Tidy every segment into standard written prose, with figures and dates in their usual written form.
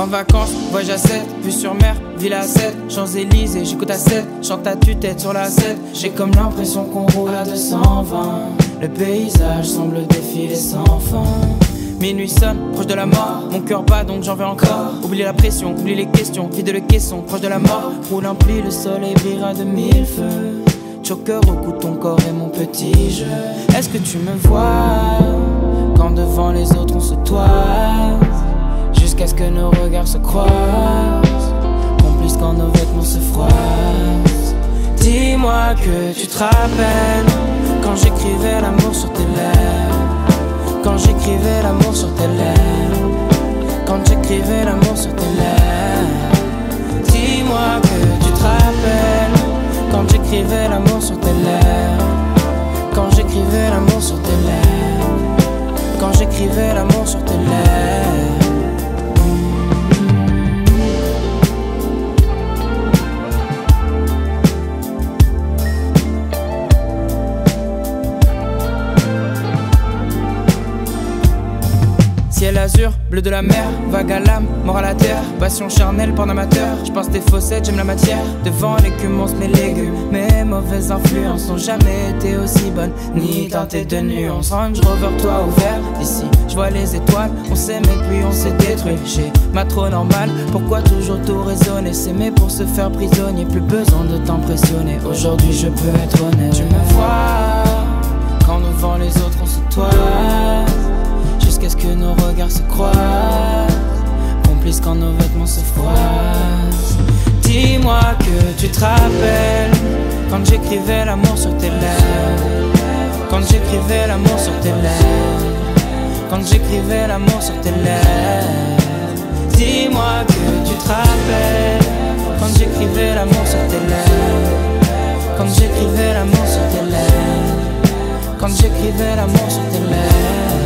vacances, voyage à 7, vue sur mer, Villa à 7, Champs-Élysées, j'écoute à 7, chante à tue-tête sur la 7. J'ai comme l'impression qu'on roule à 220. Le paysage semble défiler sans fin. Minuit sonne, proche de la mort. Mon cœur bat donc j'en veux encore. Oublie la pression, oublie les questions, vide le caisson, proche de la mort. Roule un pli, le soleil brillera de mille feux. Choker au cou de ton corps et mon petit jeu. Est-ce que tu me vois quand devant les autres on se toise, jusqu'à ce que nos regards se croisent, complices quand nos vêtements se froissent. Dis-moi que tu te rappelles quand j'écrivais l'amour sur tes lèvres, quand j'écrivais l'amour sur tes lèvres, quand j'écrivais l'amour sur tes lèvres. Dis-moi que tu te rappelles quand j'écrivais l'amour sur tes lèvres, quand j'écrivais l'amour sur tes lèvres, quand j'écrivais l'amour sur tes lèvres. Ciel azur, bleu de la mer, vague à l'âme, mort à la terre, passion charnelle, porn amateur. J'pense des faussettes, j'aime la matière. Devant l'écume, on se met légumes. Mes mauvaises influences n'ont jamais été aussi bonnes, ni teintées de nuances. Range Rover, toi ouvert, d'ici j'vois les étoiles. On s'aimait puis on s'est détruit. J'ai ma trop normale, pourquoi toujours tout raisonner? S'aimer pour se faire prisonnier, plus besoin de t'impressionner. Aujourd'hui je peux être honnête. Tu me vois quand devant les autres on se toise, jusqu'à ce que nos regards se croisent, complices quand nos vêtements se froissent. Dis-moi que tu te rappelles quand j'écrivais l'amour sur tes lèvres, quand j'écrivais l'amour sur tes lèvres, quand j'écrivais l'amour sur tes lèvres. Dis-moi que tu te rappelles quand j'écrivais l'amour sur tes lèvres, quand j'écrivais l'amour sur tes lèvres, quand j'écrivais l'amour sur tes lèvres.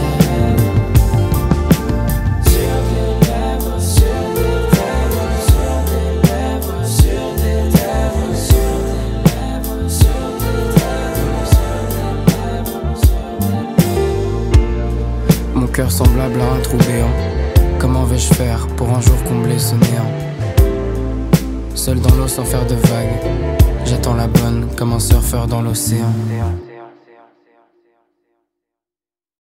Mon cœur semblable à un trou béant. Comment vais-je faire pour un jour combler ce néant? Seul dans l'eau sans faire de vagues, j'attends la bonne comme un surfeur dans l'océan.